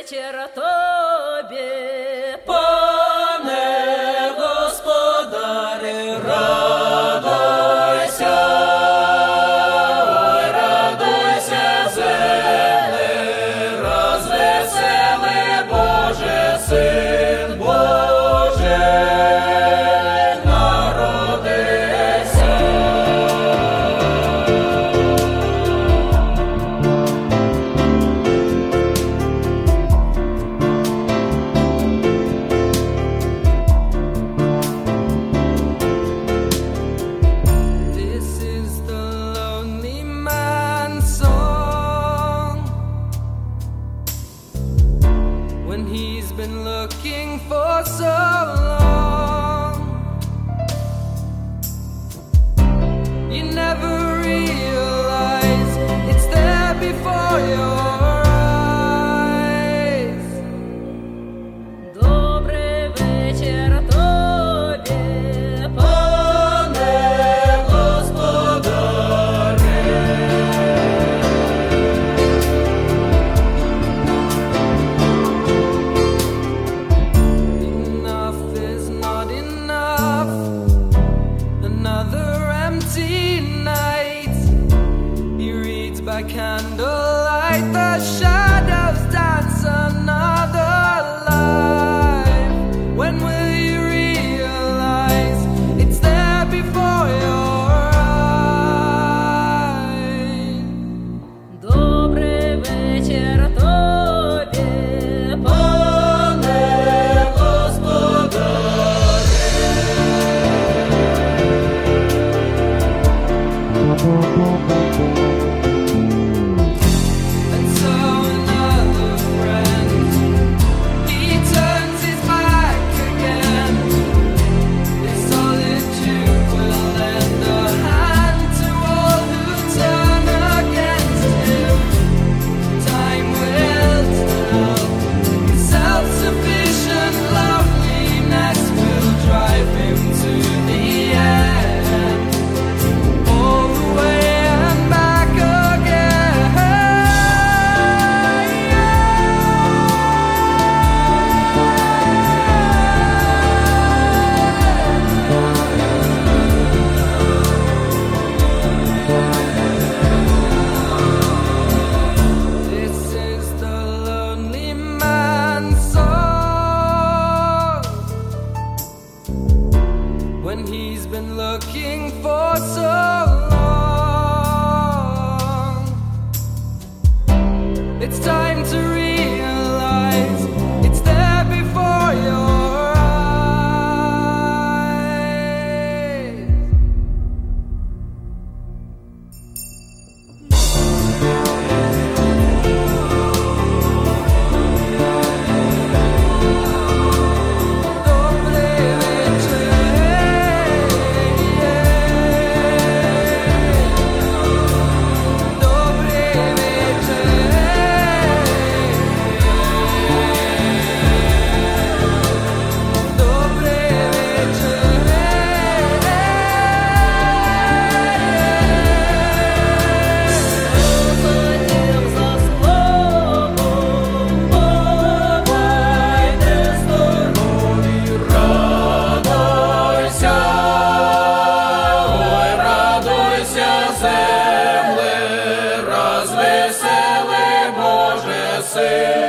вечір тобі, Пане Господаре, радуйся, ой, радуйся, земле, розвесели, Боже, Син Божий народився. When he's been looking for so long, you never realize it's there before your eyes. добрий вечір тобі, Пане Господаре, Enough is not enough. Another empty night. He reads by candlelight. The shadows dance another life. When will you realize it's there before your eyes? добрий вечір тобі, Пане And so another friend, he turns his back again. His solitude will lend a hand to all who turn against him. Time will tell. His self-sufficient loveliness will drive him to the end. All the way and back again. This is the lonely man's song. When he's been looking for so long, it's time to realize it's there before your eyes. Хотів за словом, бувайте здорові. радуйся, ой, радуйся, земле, розвесели, Боже, Син